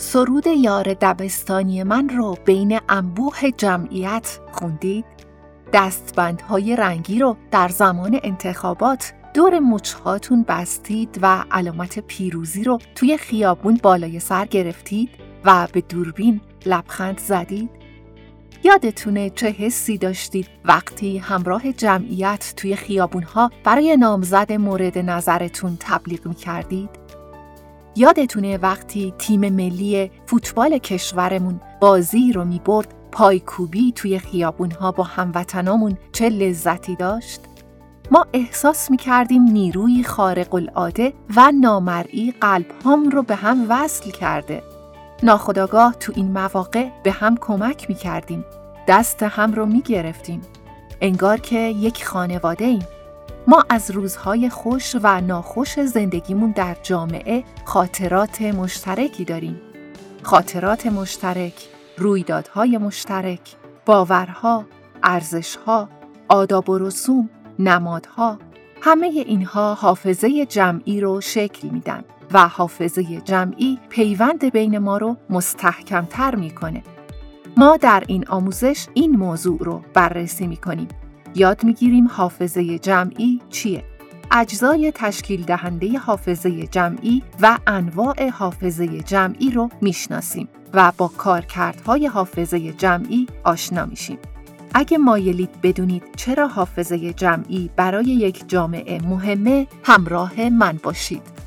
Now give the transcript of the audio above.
سرود یار دبستانی من رو بین انبوه جمعیت خوندید؟ دستبندهای رنگی رو در زمان انتخابات دور مچهاتون بستید و علامت پیروزی رو توی خیابون بالای سر گرفتید و به دوربین لبخند زدید؟ یادتونه چه حسی داشتید وقتی همراه جمعیت توی خیابونها برای نامزد مورد نظرتون تبلیغ می‌کردید؟ یادتونه وقتی تیم ملی فوتبال کشورمون بازی رو می‌برد پایکوبی توی خیابونها با هموطنامون چه لذتی داشت؟ ما احساس می‌کردیم نیروی خارق العاده و نامرئی قلب‌هام رو به هم وصل کرده. ناخودآگاه تو این مواقع به هم کمک می‌کردیم، دست هم رو می‌گرفتیم. انگار که یک خانواده ایم. ما از روزهای خوش و ناخوش زندگیمون در جامعه خاطرات مشترکی داریم. خاطرات مشترک، رویدادهای مشترک، باورها، ارزشها، آداب و رسوم، نمادها، همه اینها حافظه جمعی رو شکل میدن و حافظه جمعی پیوند بین ما رو مستحکم‌تر میکنه. ما در این آموزش این موضوع رو بررسی میکنیم. یاد میگیریم حافظه جمعی چیه؟ اجزای تشکیل دهنده حافظه جمعی و انواع حافظه جمعی رو میشناسیم و با کارکردهای حافظه جمعی آشنا میشیم. اگه مایلید بدونید چرا حافظه جمعی برای یک جامعه مهمه، همراه من باشید.